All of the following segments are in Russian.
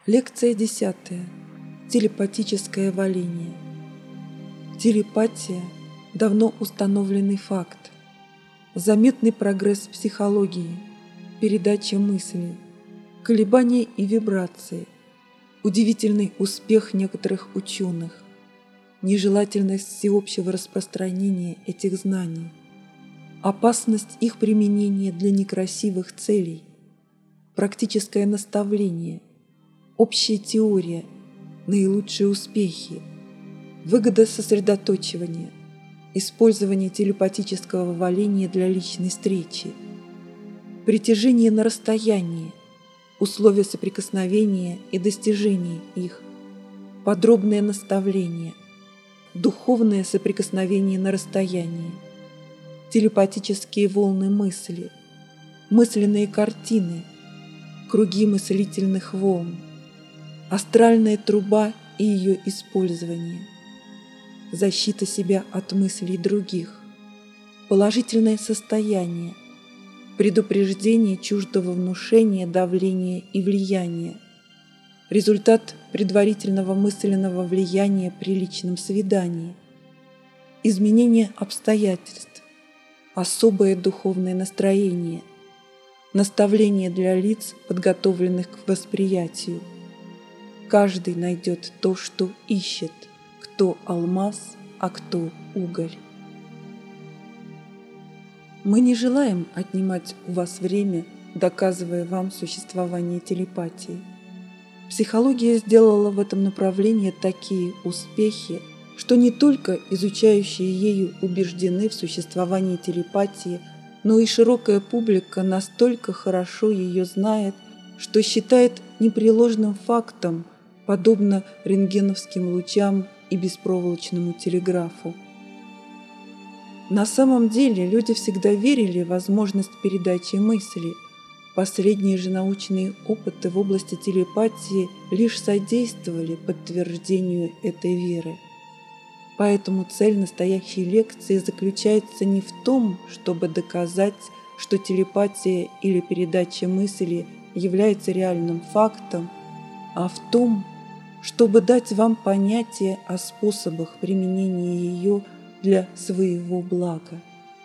Лекция 10. Телепатическое валение. Телепатия – давно установленный факт. Заметный прогресс психологии, передача мыслей, колебания и вибрации, удивительный успех некоторых ученых, нежелательность всеобщего распространения этих знаний, опасность их применения для некрасивых целей, практическое наставление, общая теория, наилучшие успехи, выгода сосредоточивания, использование телепатического валения для личной встречи, притяжение на расстоянии, условия соприкосновения и достижения их, подробное наставление, духовное соприкосновение на расстоянии, телепатические волны мысли, мысленные картины, круги мыслительных волн, астральная труба и ее использование, защита себя от мыслей других, положительное состояние, предупреждение чуждого внушения, давления и влияния, результат предварительного мысленного влияния при личном свидании, изменение обстоятельств, особое духовное настроение, наставление для лиц, подготовленных к восприятию. Каждый найдет то, что ищет, кто алмаз, а кто уголь. Мы не желаем отнимать у вас время, доказывая вам существование телепатии. Психология сделала в этом направлении такие успехи, что не только изучающие ею убеждены в существовании телепатии, но и широкая публика настолько хорошо ее знает, что считает непреложным фактом, подобно рентгеновским лучам и беспроволочному телеграфу. На самом деле люди всегда верили в возможность передачи мыслей. Последние же научные опыты в области телепатии лишь содействовали подтверждению этой веры. Поэтому цель настоящей лекции заключается не в том, чтобы доказать, что телепатия или передача мысли является реальным фактом, а в том, чтобы дать вам понятие о способах применения ее для своего блага.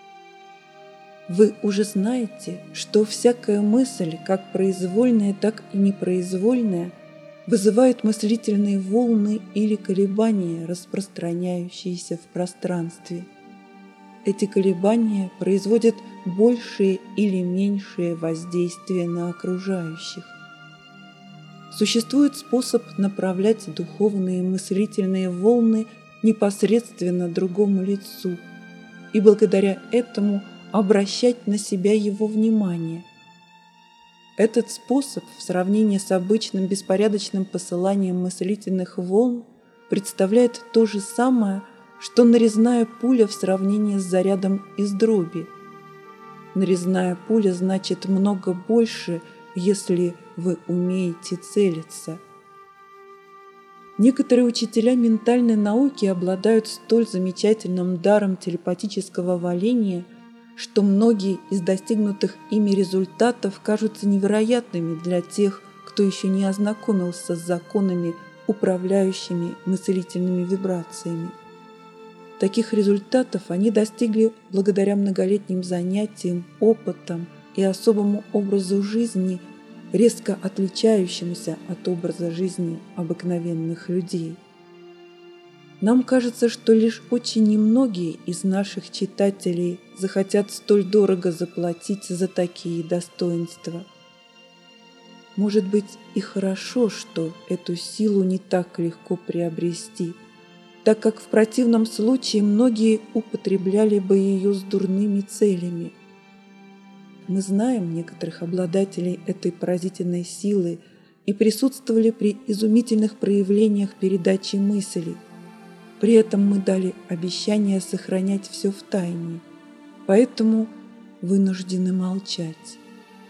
Вы уже знаете, что всякая мысль, как произвольная, так и непроизвольная, вызывает мыслительные волны или колебания, распространяющиеся в пространстве. Эти колебания производят большее или меньшее воздействие на окружающих. Существует способ направлять духовные мыслительные волны непосредственно другому лицу и благодаря этому обращать на себя его внимание. Этот способ в сравнении с обычным беспорядочным посыланием мыслительных волн представляет то же самое, что нарезная пуля в сравнении с зарядом из дроби. Нарезная пуля значит много больше, если вы умеете целиться. Некоторые учителя ментальной науки обладают столь замечательным даром телепатического валения, что многие из достигнутых ими результатов кажутся невероятными для тех, кто еще не ознакомился с законами, управляющими мыслительными вибрациями. Таких результатов они достигли благодаря многолетним занятиям, опытам и особому образу жизни, резко отличающемуся от образа жизни обыкновенных людей. Нам кажется, что лишь очень немногие из наших читателей захотят столь дорого заплатить за такие достоинства. Может быть, и хорошо, что эту силу не так легко приобрести, так как в противном случае многие употребляли бы ее с дурными целями. Мы знаем некоторых обладателей этой поразительной силы и присутствовали при изумительных проявлениях передачи мыслей. При этом мы дали обещание сохранять все в тайне, поэтому вынуждены молчать.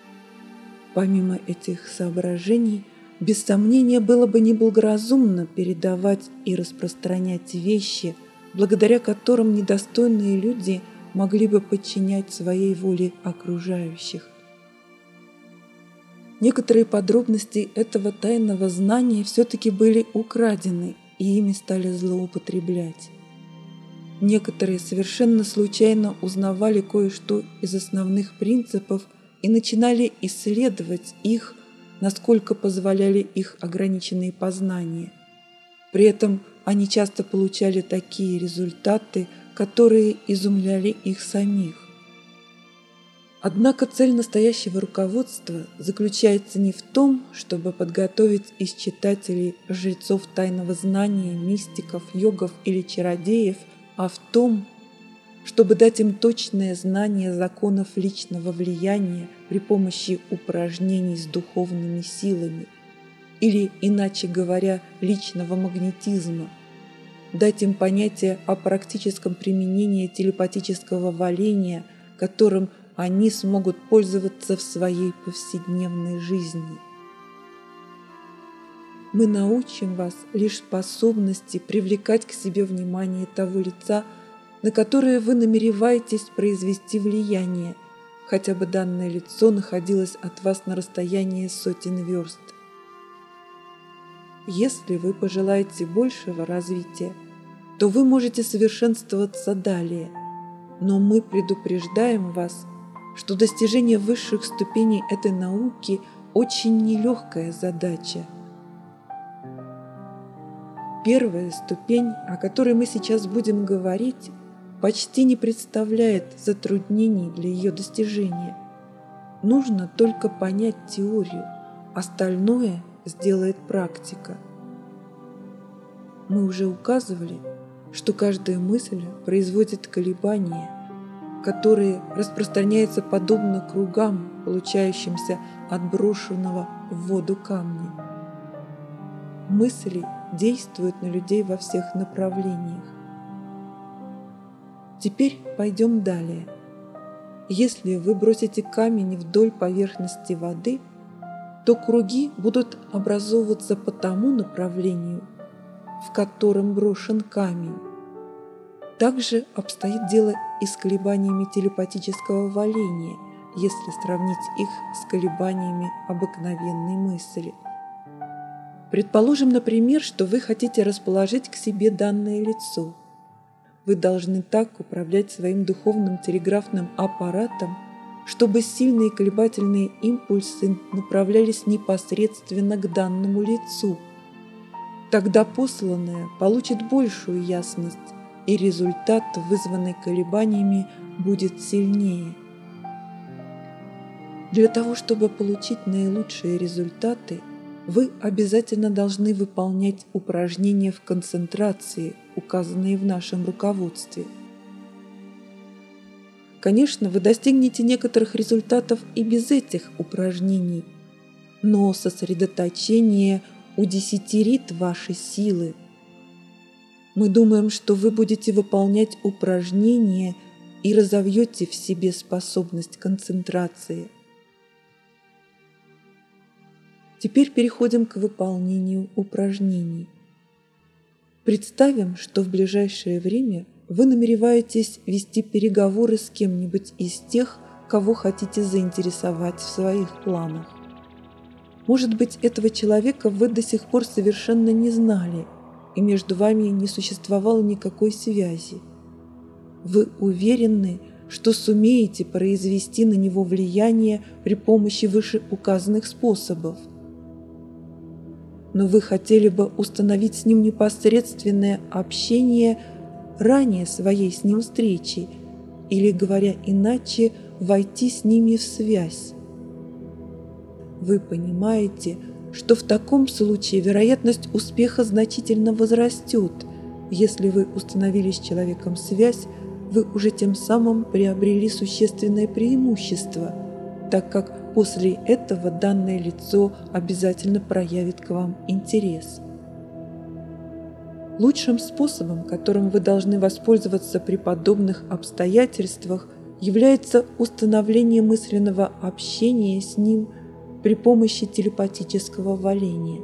Помимо этих соображений, без сомнения было бы неблагоразумно передавать и распространять вещи, благодаря которым недостойные люди могли бы подчинять своей воле окружающих. некоторые подробности этого тайного знания все-таки были украдены, и ими стали злоупотреблять. Некоторые совершенно случайно узнавали кое-что из основных принципов и начинали исследовать их, насколько позволяли их ограниченные познания. При этом они часто получали такие результаты, которые изумляли их самих. Однако цель настоящего руководства заключается не в том, чтобы подготовить из читателей жрецов тайного знания, мистиков, йогов или чародеев, а в том, чтобы дать им точное знание законов личного влияния при помощи упражнений с духовными силами, или, иначе говоря, личного магнетизма, дать им понятие о практическом применении телепатического воления, которым они смогут пользоваться в своей повседневной жизни. Мы научим вас лишь способности привлекать к себе внимание того лица, на которое вы намереваетесь произвести влияние, хотя бы данное лицо находилось от вас на расстоянии сотен верст. Если вы пожелаете большего развития, то вы можете совершенствоваться далее, но мы предупреждаем вас, что достижение высших ступеней этой науки очень нелегкая задача. Первая ступень, о которой мы сейчас будем говорить, почти не представляет затруднений для ее достижения. Нужно только понять теорию, остальное сделает практика. Мы уже указывали, что каждая мысль производит колебания, которые распространяются подобно кругам, получающимся от брошенного в воду камня. Мысли действуют на людей во всех направлениях. Теперь пойдем далее. Если вы бросите камень вдоль поверхности воды, то круги будут образовываться по тому направлению, в котором брошен камень. Также обстоит дело и с колебаниями телепатического воления, если сравнить их с колебаниями обыкновенной мысли. Предположим, например, что вы хотите расположить к себе данное лицо. Вы должны так управлять своим духовным телеграфным аппаратом, чтобы сильные колебательные импульсы направлялись непосредственно к данному лицу. Тогда посланное получит большую ясность, и результат, вызванный колебаниями, будет сильнее. Для того, чтобы получить наилучшие результаты, вы обязательно должны выполнять упражнения в концентрации, указанные в нашем руководстве. Конечно, вы достигнете некоторых результатов и без этих упражнений, но сосредоточение удесятерит ваши силы. Мы думаем, что вы будете выполнять упражнения и разовьете в себе способность концентрации. Теперь переходим к выполнению упражнений. Представим, что в ближайшее время вы намереваетесь вести переговоры с кем-нибудь из тех, кого хотите заинтересовать в своих планах. Может быть, этого человека вы до сих пор совершенно не знали, и между вами не существовало никакой связи. Вы уверены, что сумеете произвести на него влияние при помощи вышеуказанных способов. Но вы хотели бы установить с ним непосредственное общение ранее своей с ним встречи, или, говоря иначе, войти с ними в связь. Вы понимаете, что в таком случае вероятность успеха значительно возрастет. Если вы установили с человеком связь, вы уже тем самым приобрели существенное преимущество, так как после этого данное лицо обязательно проявит к вам интерес. Лучшим способом, которым вы должны воспользоваться при подобных обстоятельствах, является установление мысленного общения с ним при помощи телепатического воления.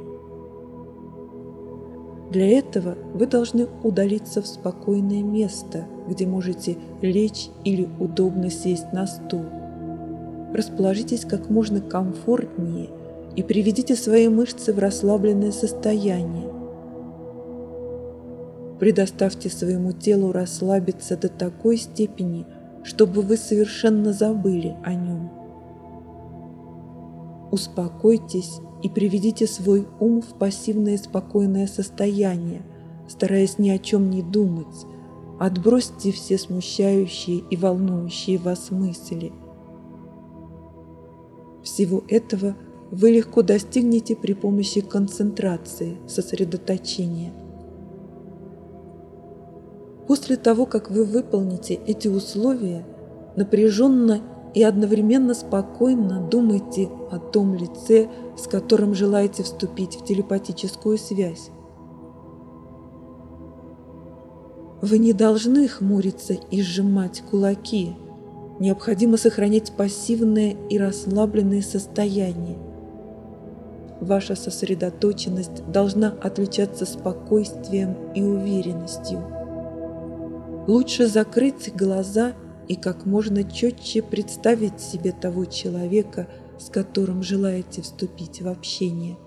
Для этого вы должны удалиться в спокойное место, где можете лечь или удобно сесть на стул. Расположитесь как можно комфортнее и приведите свои мышцы в расслабленное состояние. Предоставьте своему телу расслабиться до такой степени, чтобы вы совершенно забыли о нем. Успокойтесь и приведите свой ум в пассивное спокойное состояние, стараясь ни о чем не думать. Отбросьте все смущающие и волнующие вас мысли. Всего этого вы легко достигнете при помощи концентрации, сосредоточения. После того, как вы выполните эти условия, напряженно и одновременно спокойно думайте о том лице, с которым желаете вступить в телепатическую связь. Вы не должны хмуриться и сжимать кулаки. Необходимо сохранять пассивное и расслабленное состояние. Ваша сосредоточенность должна отличаться спокойствием и уверенностью. Лучше закрыть глаза и как можно четче представить себе того человека, с которым желаете вступить в общение.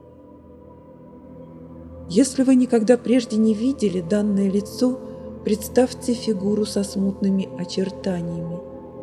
Если вы никогда прежде не видели данное лицо, представьте фигуру со смутными очертаниями.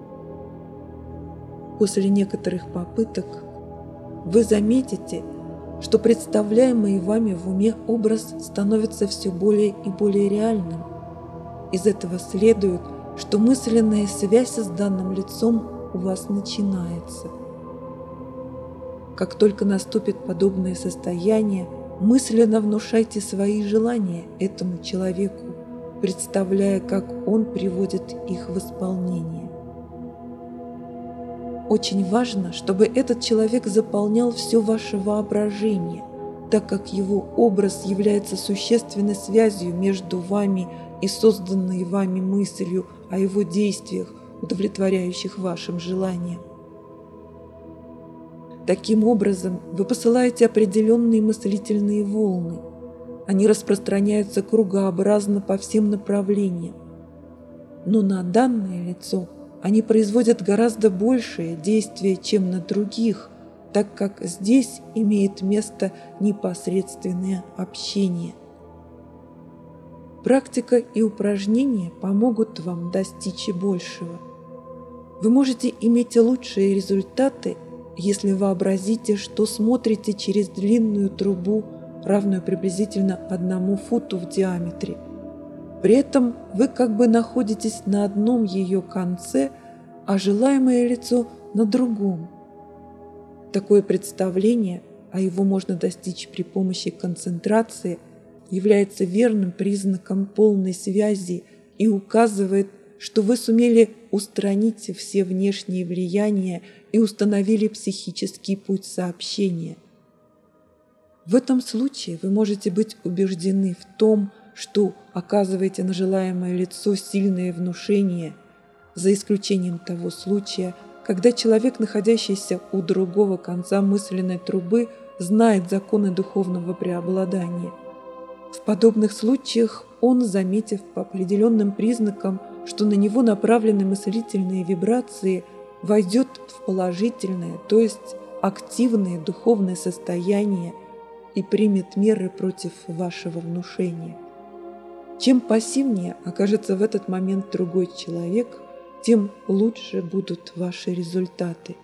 После некоторых попыток вы заметите, что представляемый вами в уме образ становится все более и более реальным. Из этого следует, что мысленная связь с данным лицом у вас начинается. Как только наступит подобное состояние, мысленно внушайте свои желания этому человеку, представляя, как он приводит их в исполнение. Очень важно, чтобы этот человек заполнял все ваше воображение, так как его образ является существенной связью между вами и созданной вами мыслью о его действиях, удовлетворяющих вашим желаниям. Таким образом, вы посылаете определенные мыслительные волны. Они распространяются кругообразно по всем направлениям. Но на данное лицо они производят гораздо большее действие, чем на других, так как здесь имеет место непосредственное общение. Практика и упражнения помогут вам достичь большего. Вы можете иметь лучшие результаты, если вообразите, что смотрите через длинную трубу, равную приблизительно 1 футу в диаметре. При этом вы как бы находитесь на одном ее конце, а желаемое лицо на другом. Такое представление, а его можно достичь при помощи концентрации, является верным признаком полной связи и указывает, что вы сумели устранить все внешние влияния и установили психический путь сообщения. В этом случае вы можете быть убеждены в том, что оказываете на желаемое лицо сильное внушение, за исключением того случая, когда человек, находящийся у другого конца мысленной трубы, знает законы духовного преобладания. В подобных случаях он, заметив по определенным признакам, что на него направлены мыслительные вибрации, войдет в положительное, то есть активное духовное состояние и примет меры против вашего внушения. Чем пассивнее окажется в этот момент другой человек, тем лучше будут ваши результаты.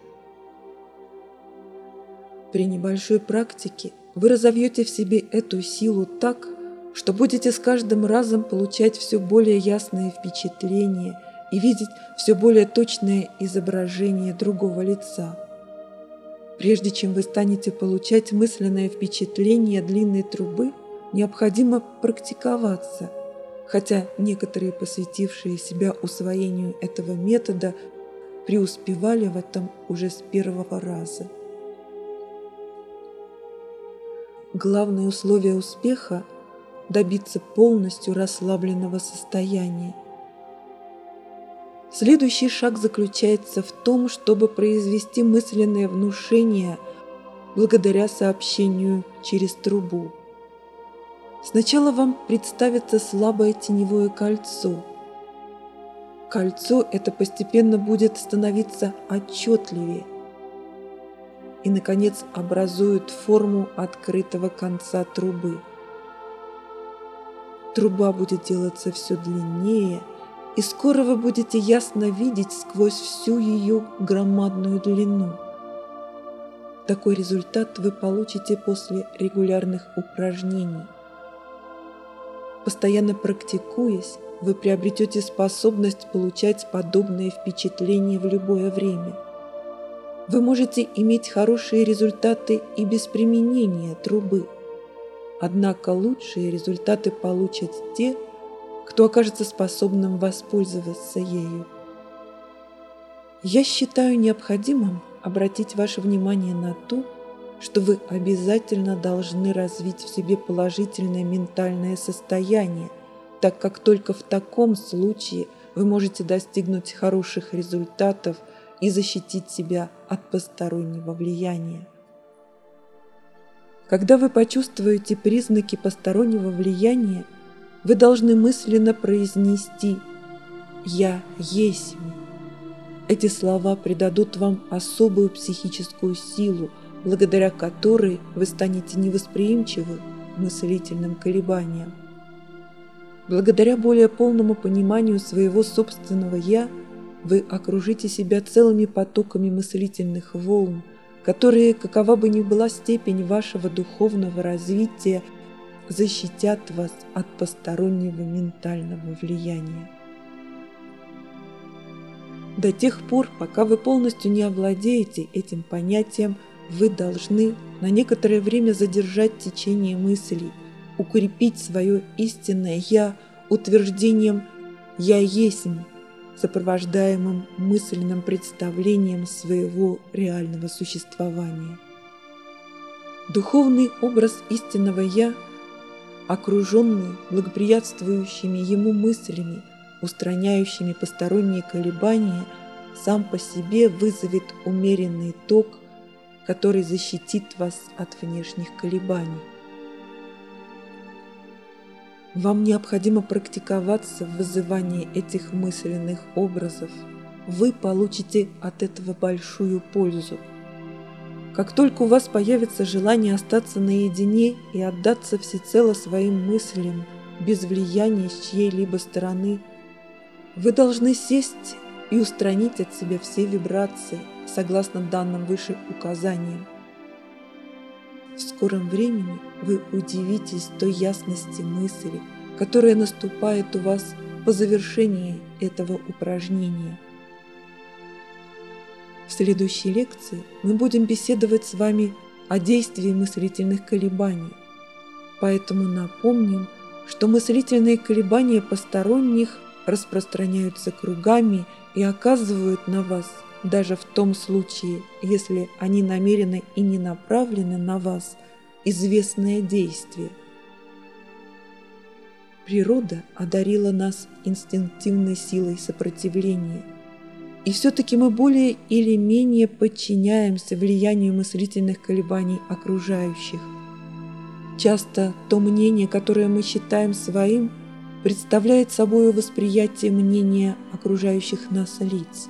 При небольшой практике вы разовьете в себе эту силу так, что будете с каждым разом получать все более ясные впечатления и видеть все более точное изображение другого лица. Прежде чем вы станете получать мысленное впечатление длинной трубы, необходимо практиковаться, хотя некоторые, посвятившие себя усвоению этого метода, преуспевали в этом уже с первого раза. Главное условие успеха – добиться полностью расслабленного состояния. Следующий шаг заключается в том, чтобы произвести мысленное внушение благодаря сообщению через трубу. Сначала вам представится слабое теневое кольцо. Кольцо это постепенно будет становиться отчетливее. и, наконец, образуют форму открытого конца трубы. Труба будет делаться все длиннее, и скоро вы будете ясно видеть сквозь всю ее громадную длину. Такой результат вы получите после регулярных упражнений. Постоянно практикуясь, вы приобретете способность получать подобные впечатления в любое время. Вы можете иметь хорошие результаты и без применения трубы. Однако лучшие результаты получат те, кто окажется способным воспользоваться ею. Я считаю необходимым обратить ваше внимание на то, что вы обязательно должны развить в себе положительное ментальное состояние, так как только в таком случае вы можете достигнуть хороших результатов и защитить себя от постороннего влияния. Когда вы почувствуете признаки постороннего влияния, вы должны мысленно произнести «Я есть». Эти слова придадут вам особую психическую силу, благодаря которой вы станете невосприимчивы к мыслительным колебаниям. Благодаря более полному пониманию своего собственного «я» вы окружите себя целыми потоками мыслительных волн, которые, какова бы ни была степень вашего духовного развития, защитят вас от постороннего ментального влияния. До тех пор, пока вы полностью не овладеете этим понятием, вы должны на некоторое время задержать течение мыслей, укрепить свое истинное «я» утверждением «я есть», сопровождаемым мысленным представлением своего реального существования. Духовный образ истинного «я», окруженный благоприятствующими ему мыслями, устраняющими посторонние колебания, сам по себе вызовет умеренный ток, который защитит вас от внешних колебаний. Вам необходимо практиковаться в вызывании этих мысленных образов. Вы получите от этого большую пользу. Как только у вас появится желание остаться наедине и отдаться всецело своим мыслям, без влияния с чьей-либо стороны, вы должны сесть и устранить от себя все вибрации, согласно данным выше указаниям. В скором времени вы удивитесь той ясности мысли, которая наступает у вас по завершении этого упражнения. В следующей лекции мы будем беседовать с вами о действии мыслительных колебаний. Поэтому напомним, что мыслительные колебания посторонних распространяются кругами и оказывают на вас, даже в том случае, если они намерены и не направлены на вас, известное действие. Природа одарила нас инстинктивной силой сопротивления, и все-таки мы более или менее подчиняемся влиянию мыслительных колебаний окружающих. Часто то мнение, которое мы считаем своим, представляет собой восприятие мнения окружающих нас лиц.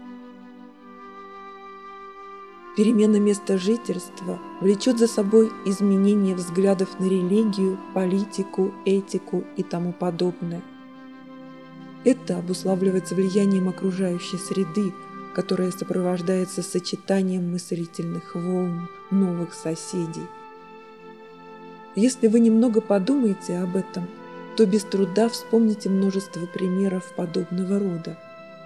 Перемена места жительства влечет за собой изменение взглядов на религию, политику, этику и тому подобное. Это обуславливается влиянием окружающей среды, которая сопровождается сочетанием мыслительных волн новых соседей. Если вы немного подумаете об этом, то без труда вспомните множество примеров подобного рода.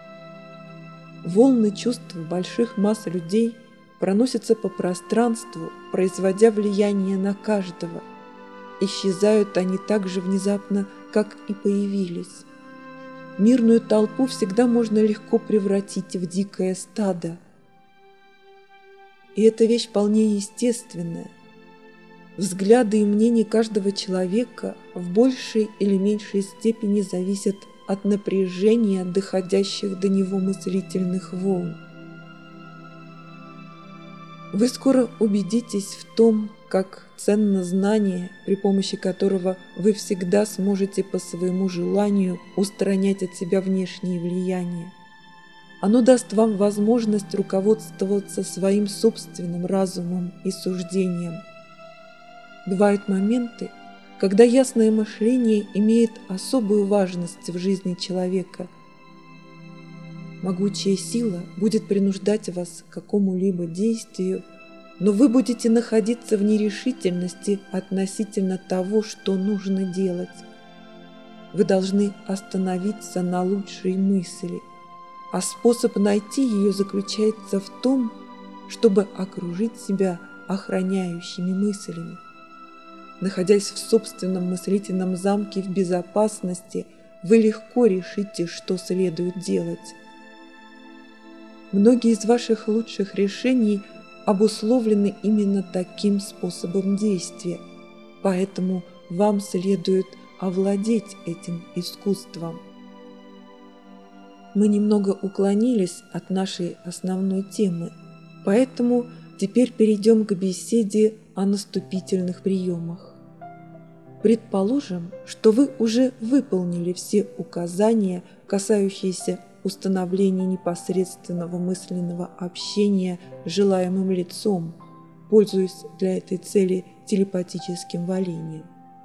Волны чувств больших масс людей проносятся по пространству, производя влияние на каждого. Исчезают они так же внезапно, как и появились. Мирную толпу всегда можно легко превратить в дикое стадо. И эта вещь вполне естественная. Взгляды и мнения каждого человека в большей или меньшей степени зависят от напряжения доходящих до него мыслительных волн. Вы скоро убедитесь в том, как ценно знание, при помощи которого вы всегда сможете по своему желанию устранять от себя внешние влияния. Оно даст вам возможность руководствоваться своим собственным разумом и суждением. Бывают моменты, когда ясное мышление имеет особую важность в жизни человека. Могучая сила будет принуждать вас к какому-либо действию, но вы будете находиться в нерешительности относительно того, что нужно делать. Вы должны остановиться на лучшей мысли, а способ найти ее заключается в том, чтобы окружить себя охраняющими мыслями. Находясь в собственном мыслительном замке в безопасности, вы легко решите, что следует делать. Многие из ваших лучших решений обусловлены именно таким способом действия, поэтому вам следует овладеть этим искусством. Мы немного уклонились от нашей основной темы, поэтому теперь перейдем к беседе о наступительных приемах. Предположим, что вы уже выполнили все указания, касающиеся установления непосредственного мысленного общения с желаемым лицом, пользуясь для этой цели телепатическим валением.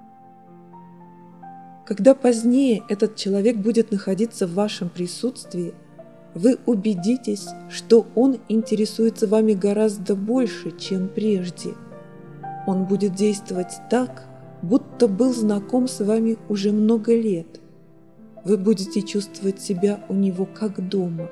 Когда позднее этот человек будет находиться в вашем присутствии, вы убедитесь, что он интересуется вами гораздо больше, чем прежде. Он будет действовать так, будто был знаком с вами уже много лет. Вы будете чувствовать себя у него как дома.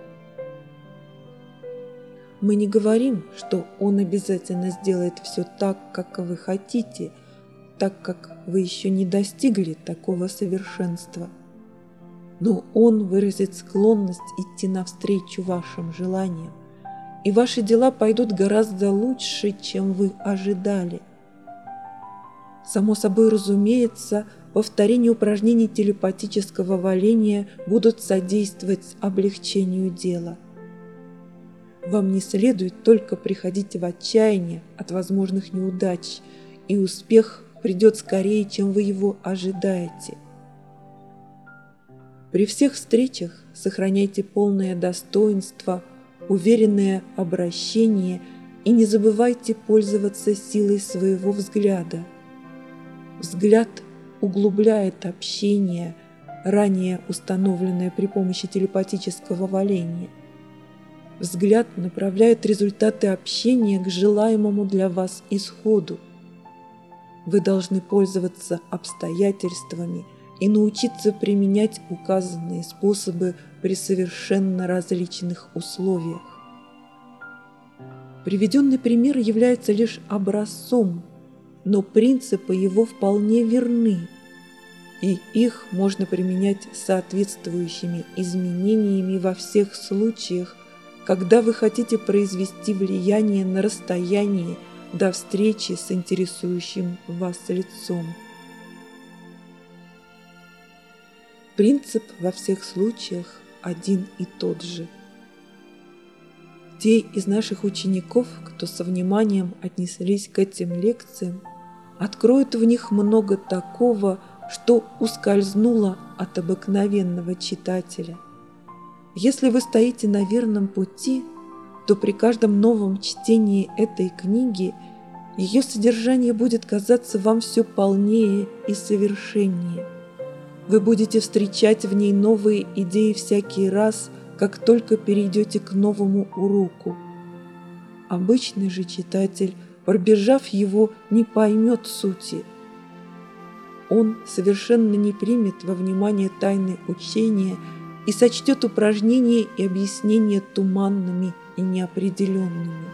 Мы не говорим, что он обязательно сделает все так, как вы хотите, так как вы еще не достигли такого совершенства. Но он выразит склонность идти навстречу вашим желаниям, и ваши дела пойдут гораздо лучше, чем вы ожидали. Само собой разумеется, повторение упражнений телепатического валения будут содействовать облегчению дела. Вам не следует только приходить в отчаяние от возможных неудач, и успех придет скорее, чем вы его ожидаете. При всех встречах сохраняйте полное достоинство, уверенное обращение и не забывайте пользоваться силой своего взгляда. Взгляд углубляет общение, ранее установленное при помощи телепатического валения. Взгляд направляет результаты общения к желаемому для вас исходу. Вы должны пользоваться обстоятельствами и научиться применять указанные способы при совершенно различных условиях. Приведенный пример является лишь образцом, но принципы его вполне верны, и их можно применять соответствующими изменениями во всех случаях, когда вы хотите произвести влияние на расстоянии до встречи с интересующим вас лицом. Принцип во всех случаях один и тот же. Те из наших учеников, кто со вниманием отнеслись к этим лекциям, откроют в них много такого, что ускользнуло от обыкновенного читателя. Если вы стоите на верном пути, то при каждом новом чтении этой книги ее содержание будет казаться вам все полнее и совершеннее. Вы будете встречать в ней новые идеи всякий раз, как только перейдете к новому уроку. Обычный же читатель, пробежав его, не поймет сути. Он совершенно не примет во внимание тайны учения и сочтет упражнения и объяснения туманными и неопределенными.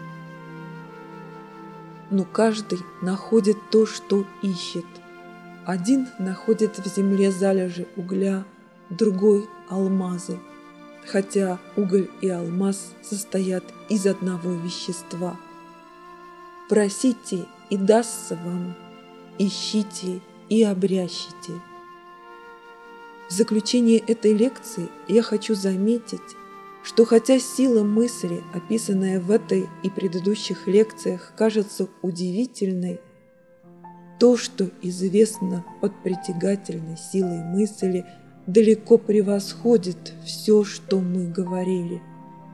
Но каждый находит то, что ищет. Один находит в земле залежи угля, другой – алмазы, хотя уголь и алмаз состоят из одного вещества. Просите, и дастся вам, ищите и обрящите. В заключение этой лекции я хочу заметить, что хотя сила мысли, описанная в этой и предыдущих лекциях, кажется удивительной, то, что известно под притягательной силой мысли, далеко превосходит все, что мы говорили.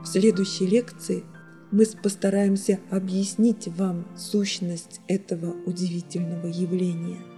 В следующей лекции мы постараемся объяснить вам сущность этого удивительного явления.